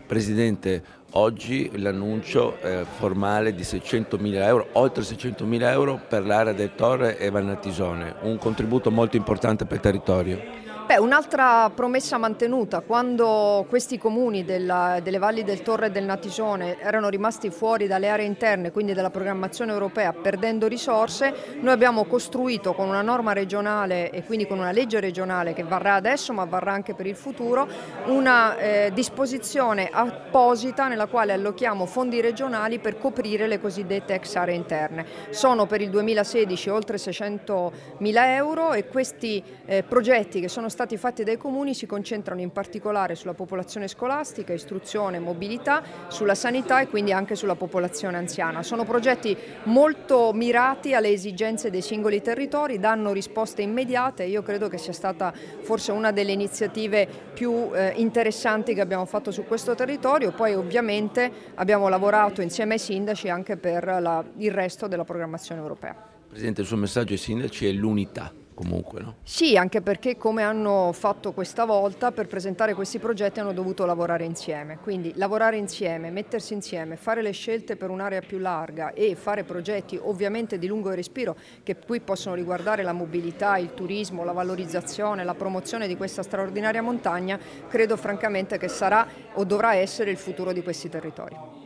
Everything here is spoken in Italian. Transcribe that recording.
Presidente, oggi l'annuncio formale di 600.000 euro, oltre 600.000 euro per l'area del Torre e Vannatisone, un contributo molto importante per il territorio. Un'altra promessa mantenuta: quando questi comuni delle valli del Torre e del Natisone erano rimasti fuori dalle aree interne, quindi dalla programmazione europea, perdendo risorse, noi abbiamo costruito con una norma regionale e quindi con una legge regionale che varrà adesso ma varrà anche per il futuro, una disposizione apposita nella quale allochiamo fondi regionali per coprire le cosiddette ex aree interne. Sono per il 2016 oltre 600.000 euro e questi progetti che sono stati fatti dai comuni si concentrano in particolare sulla popolazione scolastica, istruzione, mobilità, sulla sanità e quindi anche sulla popolazione anziana. Sono progetti molto mirati alle esigenze dei singoli territori, danno risposte immediate e io credo che sia stata forse una delle iniziative più interessanti che abbiamo fatto su questo territorio. Poi ovviamente abbiamo lavorato insieme ai sindaci anche per il resto della programmazione europea. Presidente, il suo messaggio ai sindaci è l'unità. Comunque, no? Sì, anche perché come hanno fatto questa volta, per presentare questi progetti hanno dovuto lavorare insieme, quindi lavorare insieme, mettersi insieme, fare le scelte per un'area più larga e fare progetti ovviamente di lungo respiro che qui possono riguardare la mobilità, il turismo, la valorizzazione, la promozione di questa straordinaria montagna, credo francamente che sarà o dovrà essere il futuro di questi territori.